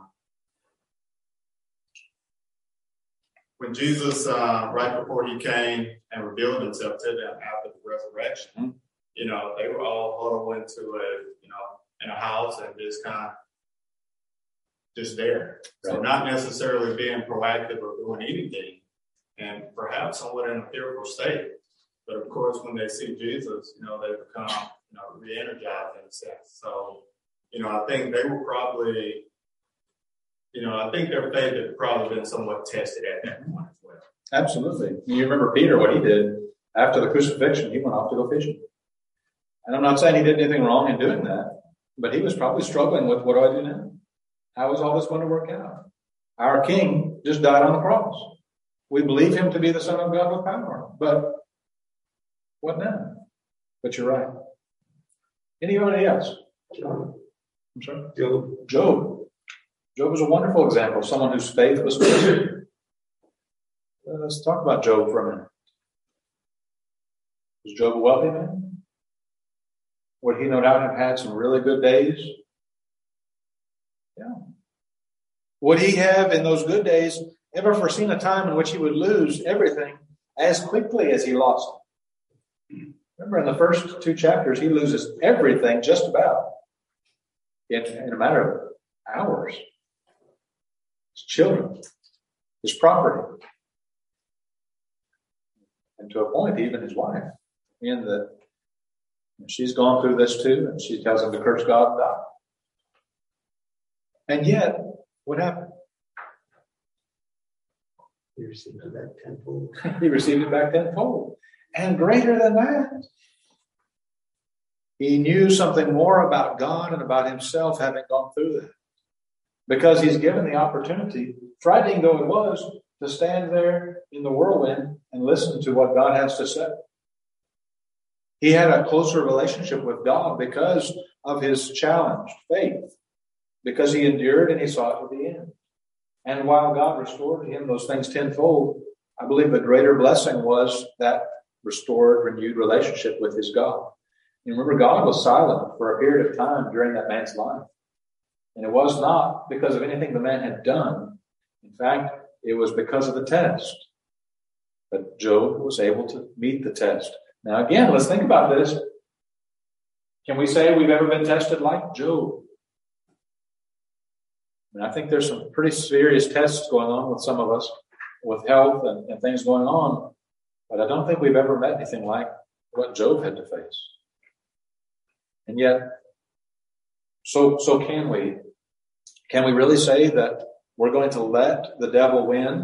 when Jesus, uh, right before he came and revealed himself to them after the resurrection, mm-hmm. you know, they were all huddled into a, you know, in a house and just kind of just there. Right. So not necessarily being proactive or doing anything, and perhaps somewhat in a fearful state. But of course, when they see Jesus, you know, they become, you know, re-energized in a sense. So, you know, I think they were probably, you know, I think their faith had probably been somewhat tested at that point as well. Absolutely. You remember Peter, what he did after the crucifixion, he went off to go fishing. And I'm not saying he did anything wrong in doing that, but he was probably struggling with, what do I do now? How is all this going to work out? Our King just died on the cross. We believe him to be the Son of God with power. But what now? But you're right. Anybody else? Job. I'm sorry? Job. Job. Job was a wonderful example of someone whose faith was tested. Let's talk about Job for a minute. Was Job a wealthy man? Would he no doubt have had some really good days? Yeah. Would he have, in those good days, ever foreseen a time in which he would lose everything as quickly as he lost it? Remember, in the first two chapters, he loses everything just about in, in a matter of hours. His children, his property, and to a point, even his wife. In that she's gone through this too, and she tells him to curse God and die. And yet, what happened? He received it back tenfold. He received it back tenfold. And greater than that, he knew something more about God and about himself having gone through that. Because he's given the opportunity, frightening though it was, to stand there in the whirlwind and listen to what God has to say. He had a closer relationship with God because of his challenged faith, because he endured and he saw it to the end. And while God restored to him those things tenfold, I believe the greater blessing was that restored, renewed relationship with his God. You remember, God was silent for a period of time during that man's life. And it was not because of anything the man had done. In fact, it was because of the test. But Job was able to meet the test. Now again, let's think about this. Can we say we've ever been tested like Job? And I think there's some pretty serious tests going on with some of us, with health and, and things going on. But I don't think we've ever met anything like what Job had to face. And yet, so so can we? Can we really say that we're going to let the devil win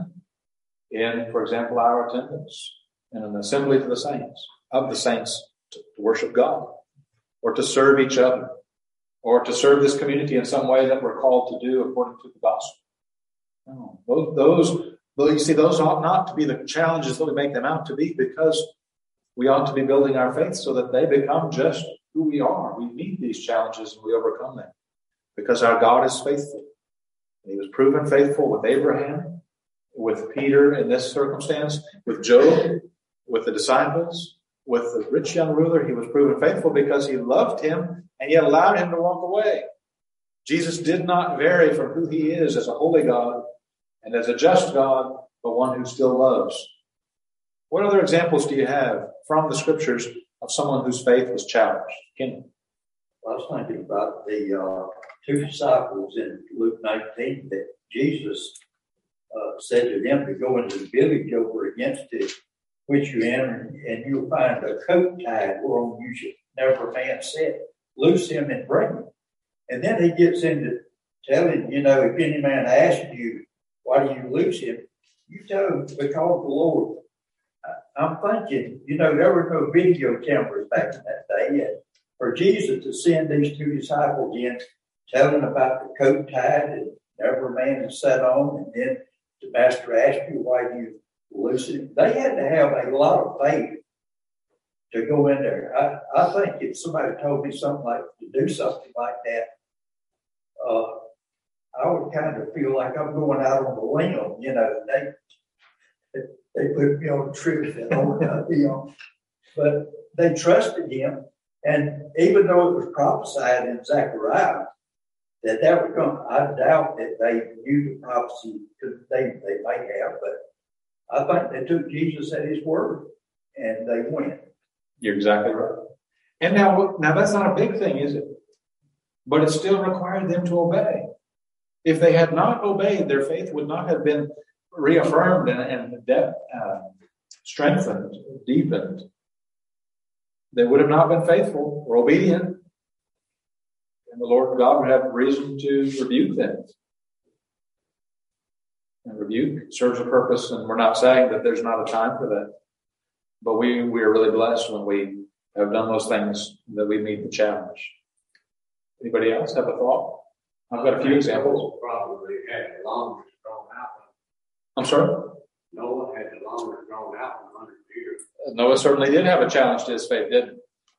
in, for example, our attendance in an assembly to the saints, of the saints, to worship God, or to serve each other, or to serve this community in some way that we're called to do according to the gospel? No, those, those, those, you see, those ought not to be the challenges that we make them out to be, because we ought to be building our faith so that they become just who we are. We meet these challenges and we overcome them because our God is faithful. And he was proven faithful with Abraham, with Peter in this circumstance, with Job, with the disciples, with the rich young ruler. He was proven faithful because he loved him and yet allowed him to walk away. Jesus did not vary from who he is as a holy God and as a just God, but one who still loves. What other examples do you have from the scriptures of someone whose faith was challenged? Ken? I was thinking about the uh, two disciples in Luke nineteen that Jesus uh, said to them to go into the village over against it, which you enter, and you'll find a coat tied whereon you should never a man sit. Loose him and bring him. And then he gets into telling, you know, if any man asks you, why do you loose him? You tell him, because the Lord. I'm thinking, you know, there were no video cameras back in that day. And for Jesus to send these two disciples in, telling about the coat tied and never a man is set on, and then the master asked you why you loose him. They had to have a lot of faith to go in there. I, I think if somebody told me something like to do something like that, uh, I would kind of feel like I'm going out on a limb. You know, they they put me on a trip that I would not be on. But they trusted him, and even though it was prophesied in Zechariah that that would come, I doubt that they knew the prophecy. Because they they might have, but I think they took Jesus at his word, and they went. You're exactly right. And now, now that's not a big thing, is it? But it still required them to obey. If they had not obeyed, their faith would not have been reaffirmed and, and de- uh, strengthened, deepened. They would have not been faithful or obedient. And the Lord God would have reason to rebuke them. And rebuke serves a purpose, and we're not saying that there's not a time for that. But we, we are really blessed when we have done those things, that we meet the challenge. Anybody else have a thought? I've got a few examples. Probably had the longest drawn out. I'm sorry? Noah had the longest drawn out in one hundred years. Noah certainly did have a challenge to his faith, didn't he?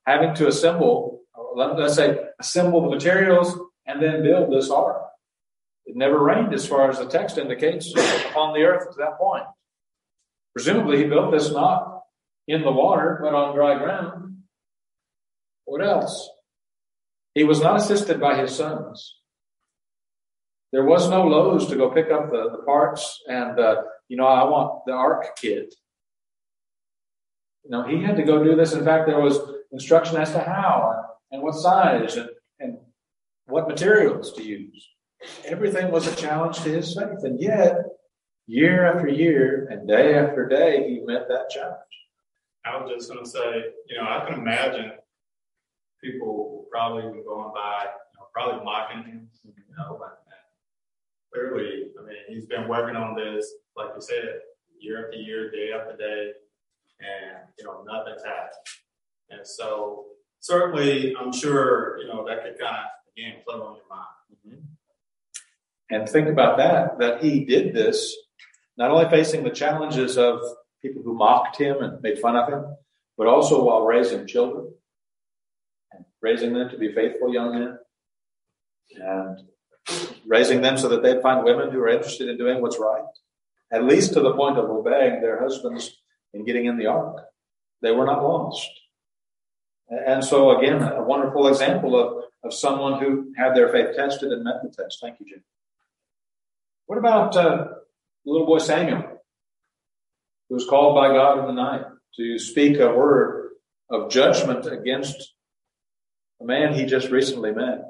having to assemble, let's say, assemble the materials and then build this ark. It never rained, as far as the text indicates, upon the earth to that point. Presumably, he built this not in the water, but on dry ground. What else? He was not assisted by his sons. There was no Lowe's to go pick up the, the parts and, uh, you know, I want the ark kit. You know, he had to go do this. In fact, there was instruction as to how and what size and, and what materials to use. Everything was a challenge to his faith. And yet, year after year and day after day, he met that challenge. I was just going to say, you know, I can imagine people probably even going by, you know, probably mocking him, you know, like that. Clearly, I mean, he's been working on this, like you said, year after year, day after day, and, you know, nothing's happened. And so, certainly, I'm sure, you know, that could kind of, again, play on your mind. Mm-hmm. And think about that, that he did this, not only facing the challenges of people who mocked him and made fun of him, but also while raising children and raising them to be faithful young men and raising them so that they'd find women who are interested in doing what's right, at least to the point of obeying their husbands in getting in the ark. They were not lost. And so, again, a wonderful example of, of someone who had their faith tested and met the test. Thank you, Jim. What about uh, the little boy Samuel, who was called by God in the night to speak a word of judgment against a man he just recently met,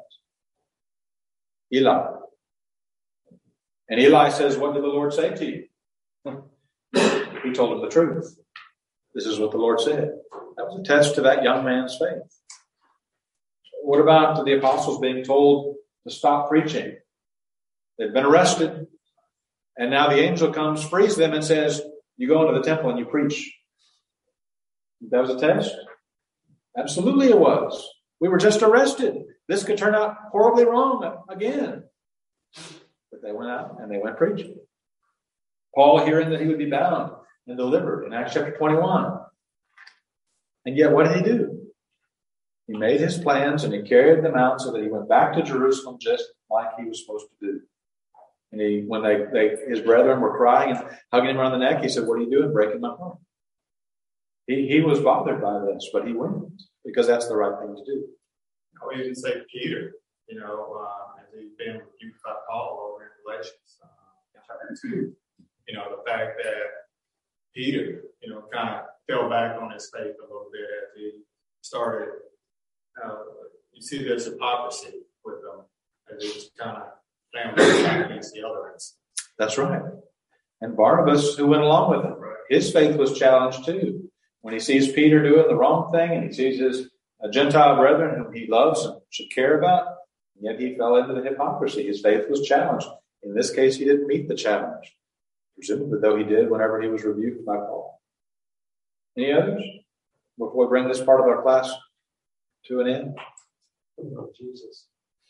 Eli? And Eli says, "What did the Lord say to you?" He told him the truth. This is what the Lord said. That was a test to that young man's faith. What about the apostles being told to stop preaching? They've been arrested. And now the angel comes, frees them, and says, you go into the temple and you preach. That was a test? Absolutely it was. We were just arrested. This could turn out horribly wrong again. But they went out and they went preaching. Paul, hearing that he would be bound and delivered in Acts chapter twenty-one. And yet what did he do? He made his plans and he carried them out so that he went back to Jerusalem just like he was supposed to do. And he, when they, they, his brethren were crying and hugging him around the neck, he said, "What are you doing? Breaking my heart." He, he was bothered by this, but he went because that's the right thing to do. I would even say Peter, you know, uh, as he's been rebuked by Paul over in Galatians, uh, chapter two, you know, the fact that Peter, you know, kind of fell back on his faith a little bit as he started. Uh, you see there's hypocrisy with them as he was kind of family against the other ends. That's right. And Barnabas, who went along with him, his faith was challenged too. When he sees Peter doing the wrong thing and he sees his uh, Gentile brethren whom he loves and should care about, and yet he fell into the hypocrisy. His faith was challenged. In this case, he didn't meet the challenge. Presumably, though, he did whenever he was rebuked by Paul. Any others? Before we bring this part of our class to an end? Oh, Jesus.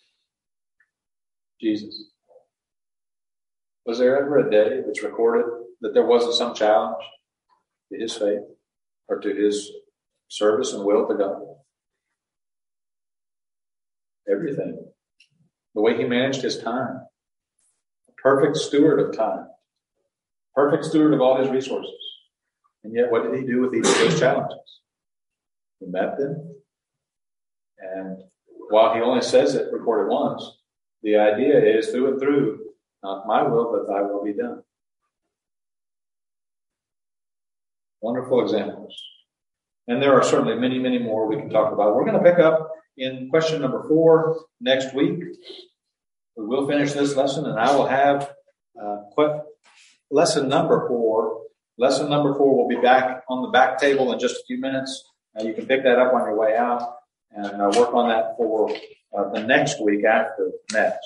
Jesus. Was there ever a day that's recorded that there wasn't some challenge to his faith or to his service and will to God? Everything. The way he managed his time. A perfect steward of time. Perfect steward of all his resources. And yet, what did he do with each of those challenges? He met them. And while he only says it recorded once, the idea is through and through, not my will, but thy will be done. Wonderful examples. And there are certainly many, many more we can talk about. We're going to pick up in question number four next week. We will finish this lesson, and I will have uh, lesson number four. Lesson number four will be back on the back table in just a few minutes. Uh, you can pick that up on your way out and uh, work on that for uh, the next week after next.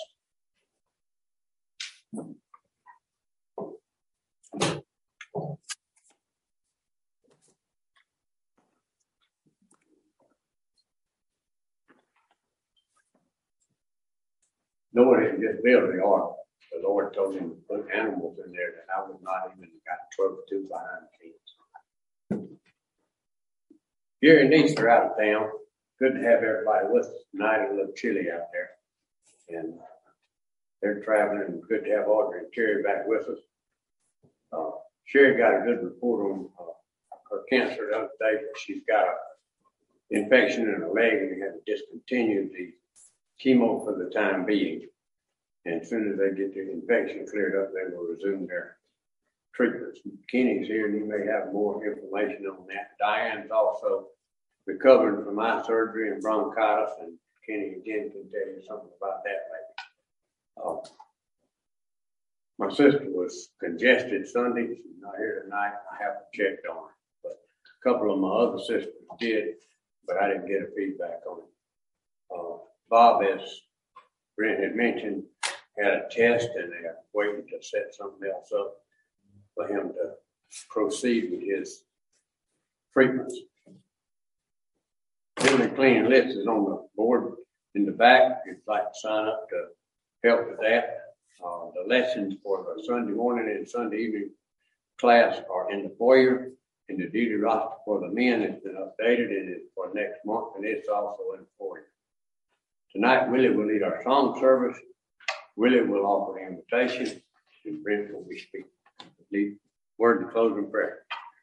Noah didn't just build the ark. The Lord told him to put animals in there that I would not even got twelve to two behind the scenes. You're in Easter out of town. good to have everybody with us tonight. It's a little chilly out there. And they're traveling. Good to have Audrey and Terry back with us. Uh, Sherry got a good report on uh, her cancer the other day, but she's got an infection in her leg and they had to discontinue the chemo for the time being. And as soon as they get the infection cleared up, they will resume their treatments. Kenny's here and he may have more information on that. Diane's also recovering from eye surgery and bronchitis, and Kenny again can tell you something about that later. Uh, my sister was congested Sunday. She's not here tonight. I haven't checked on her, but a couple of my other sisters did, but I didn't get a feedback on it. Uh, Bob, as Brent had mentioned, had a test and they're waiting to set something else up for him to proceed with his treatments. Building cleaning list is on the board in the back. If you'd like to sign up to help with that. Uh, the lessons for the Sunday morning and Sunday evening class are in the foyer, and the duty roster for the men has been updated and it's for next month, and it's also in the foyer. Tonight, Willie will lead our song service. Willie will offer the invitation, and Brent will be speaking. Lead word to closing prayer.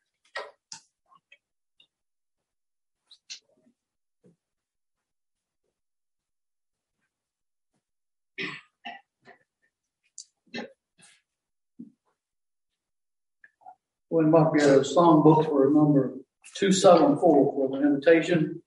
We might get a song book for number two seven four for the invitation.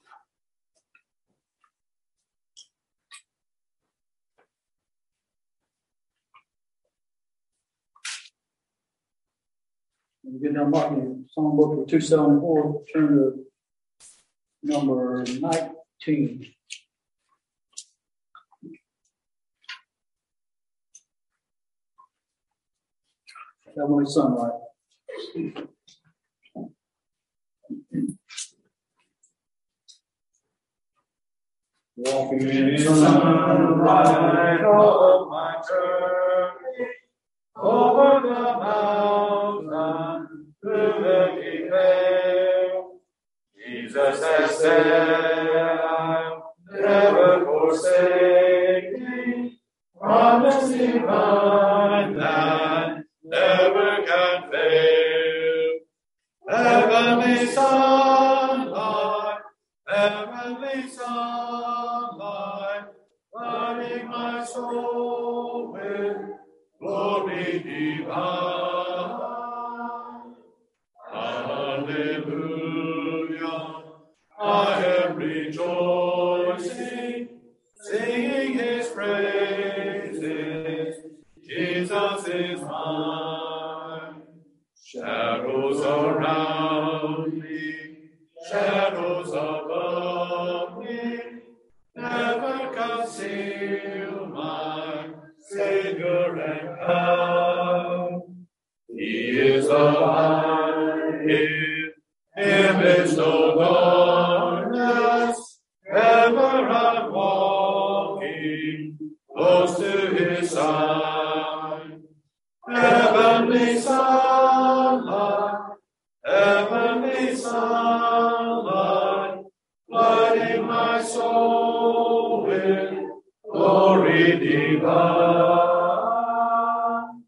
We get down marking song book for two seven four, turn to number nineteen. Heavenly Sunlight. Walking in sunlight of my journey, over the mountain, through the deep vale, Jesus has said, I'll never forsake thee, promise divine that never can fail. Heavenly sunlight, heavenly sunlight, lighting my soul with glory divine. Hallelujah, I am rejoicing, singing his praises. Jesus is mine. Shadows around me, shadows above me, never conceal my Savior and God. He is alive, in him is no darkness, ever I'm walking close to his side. Heavenly sunlight, heavenly sunlight, lighting my soul with glory divine.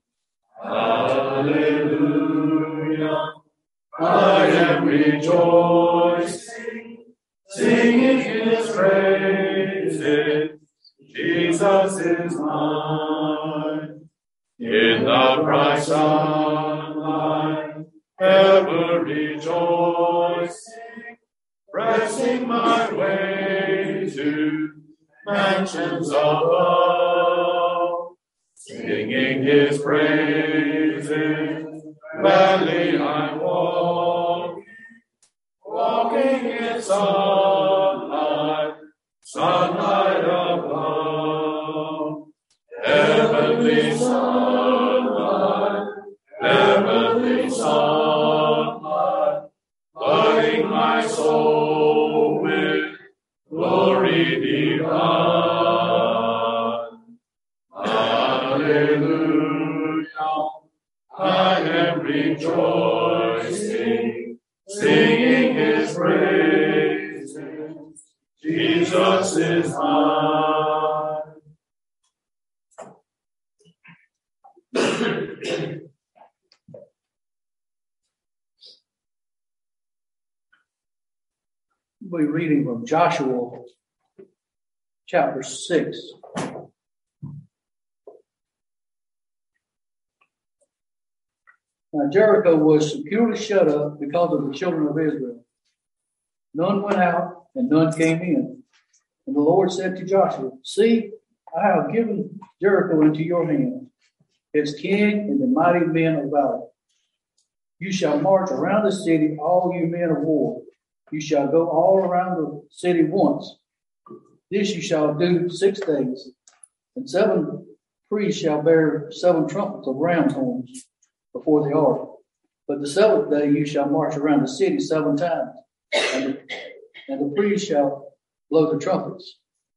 Hallelujah, I am rejoicing, singing his praises. Jesus is mine. In the bright sunlight, ever rejoicing, pressing my way to mansions above, singing his praises, gladly I walk, walking in sunlight, sunlight above. Heavenly sunlight, heavenly sunlight, lighting my soul with glory divine. Hallelujah, I am rejoicing, singing his praises. Jesus is mine. We'll be reading from Joshua chapter six. Now Jericho was securely shut up because of the children of Israel. None went out and none came in. And the Lord said to Joshua, see, I have given Jericho into your hand, its king and the mighty men of valor. You shall march around the city, all you men of war. You shall go all around the city once. This you shall do six days. And seven priests shall bear seven trumpets of ram's horns before the ark. But the seventh day you shall march around the city seven times. And the, and the priests shall blow the trumpets.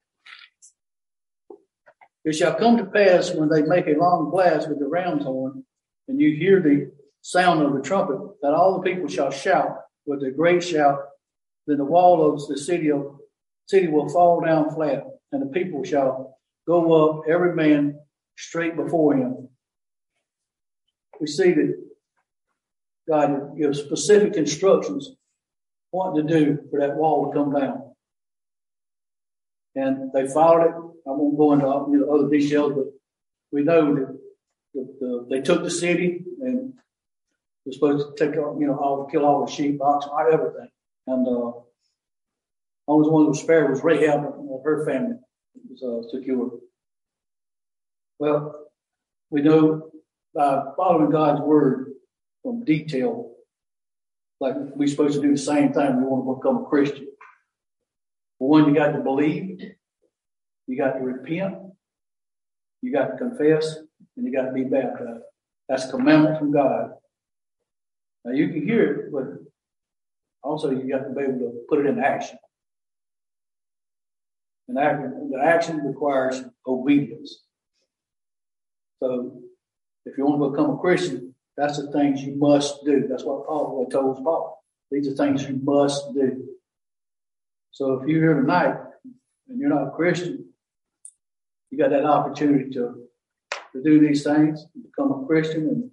It shall come to pass when they make a long blast with the ram's horn, and you hear the sound of the trumpet, that all the people shall shout with a great shout. Then the wall of the city of city will fall down flat, and the people shall go up, every man straight before him. We see that God gives specific instructions what to do for that wall to come down. And they followed it. I won't go into you know, other details, but we know that, that uh, they took the city and they're supposed to take out, you know, all kill all the sheep, oxen, everything. And uh, only one who was spared was Rahab and her family was uh, secured. Well, we know by following God's word from detail, like we're supposed to do the same thing. We want to become a Christian. For one, you got to believe, you got to repent, you got to confess, and you got to be baptized. That's a commandment from God. Now you can hear it, but also you got to be able to put it in action. And the action requires obedience. So if you want to become a Christian, that's the things you must do. That's what Paul told Paul. These are things you must do. So if you're here tonight and you're not a Christian, you got that opportunity to, to do these things, become a Christian.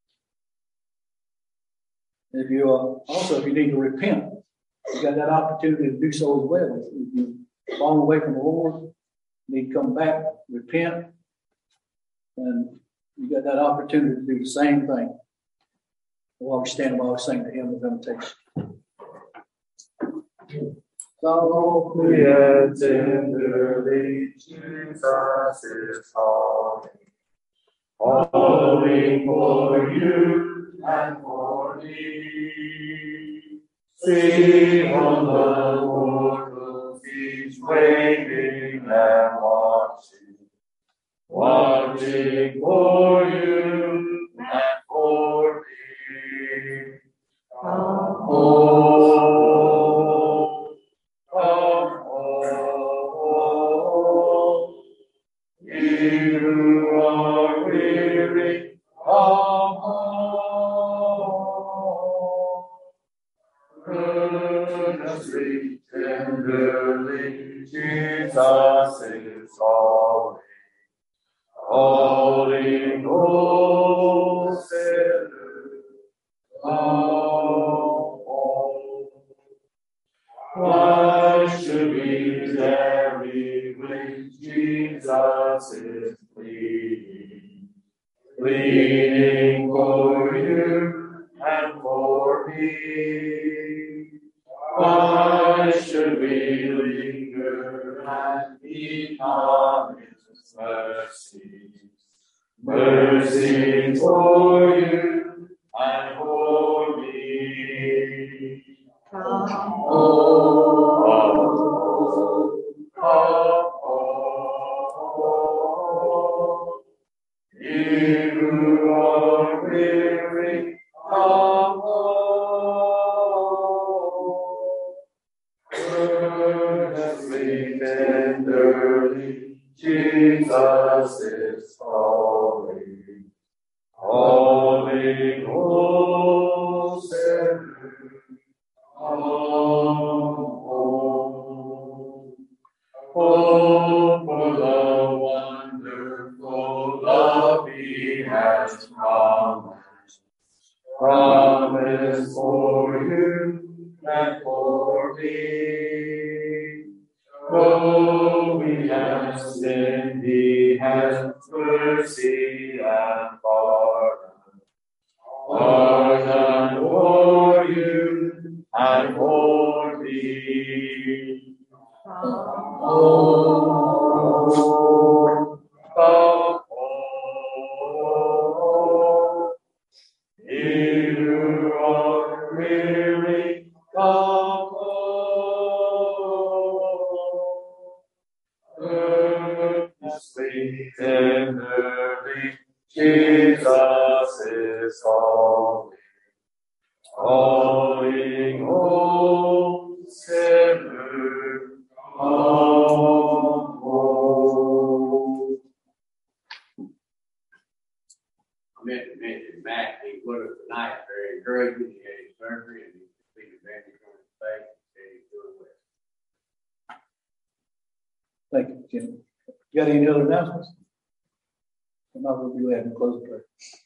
And if you uh, also, if you need to repent, you got that opportunity to do so as well. If you've fallen away from the Lord, you need to come back, repent, and you got that opportunity to do the same thing. While we stand while we sing the hymn of invitation. Softly and tenderly, Jesus is calling, calling for you and for me. See on the mortals, he's waiting and watching, watching for you and for me. Come home, come home. You who are weary, come home. Earnestly, tenderly, Jesus is calling, calling, oh sinner, come home. Why should we tarry when Jesus is pleading, pleading for you and for me? Why should we linger and be on his mercies, mercies for you and for me? Come home, come home. You who are weary, come home. Earnestly, tenderly, Jesus is calling, calling, oh sinner, come home. has promised, promised for you and for me. Though we have sinned, he has mercy and pardon. Pardon for you and for me. Oh, come home. You are weary, come home. Earnestly, tenderly, Jesus is calling, calling home, sinner, come home. I meant to mention Matt, he would have tonight, very encouraging. He had his surgery and he's completed bandage on his face. He said he's doing well. Thank you, Jim. You got any other announcements? If not, we'll be glad to close the prayer.